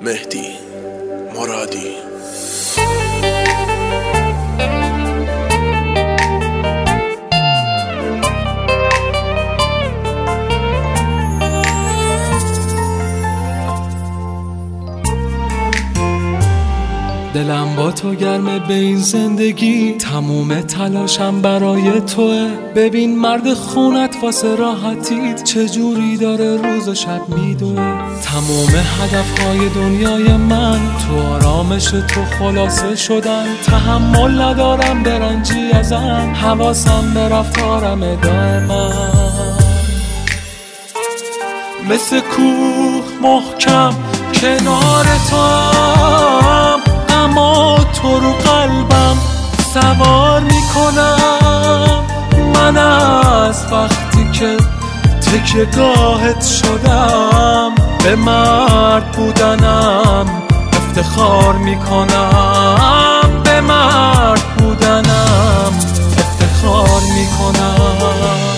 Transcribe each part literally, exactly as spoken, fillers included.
مهدی مرادی. دلم با تو گرمه به این زندگی، تموم تلاشم برای توه. ببین مرد خونت واسه راحتیت چجوری داره روز و شب میدوه. تموم هدفهای دنیای من تو آرامش تو خلاصه شدن. تحمل ندارم برنجی ازم، حواسم به رفتارم دائما. مثل کوه محکم کنار تو هم، اما تو رو قلبم سوار میکنم. من از وقتی که تکیه گاهت شدم، به مرد بودنم افتخار میکنم. به مرد بودنم افتخار میکنم.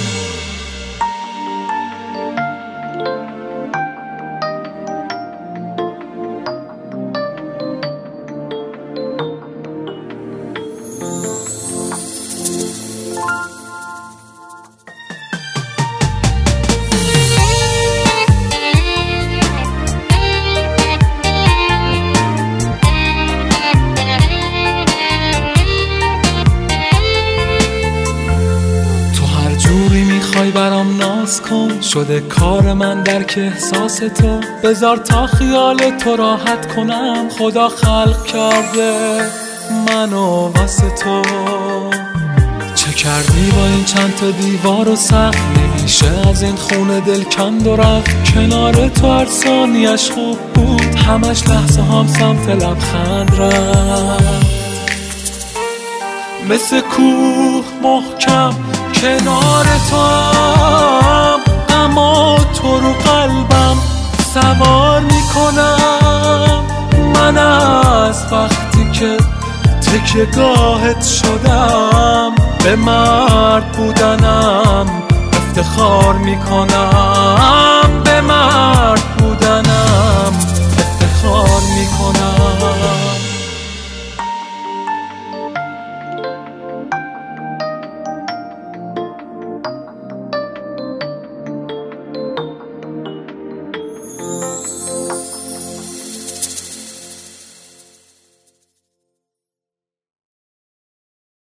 میخوای برام ناز کن، شده کار من درک احساس تو. بذار تا خیال تو راحت کنم، خدا خلق کرده منو واسه تو. چه کردی با این چند تا دیوار و سقف؟ نمیشه از این خونه دل کند و رفت. کنار تو هر ثانیش خوب بود، همش لحظه هم سمت لبخند رفت. مثل کوه محکم کنار تو هم، اما تو رو قلبم سوار میکنم. من از وقتی که تکیه گاهت شدم، به مرد بودنم افتخار میکنم. به مرد بودنم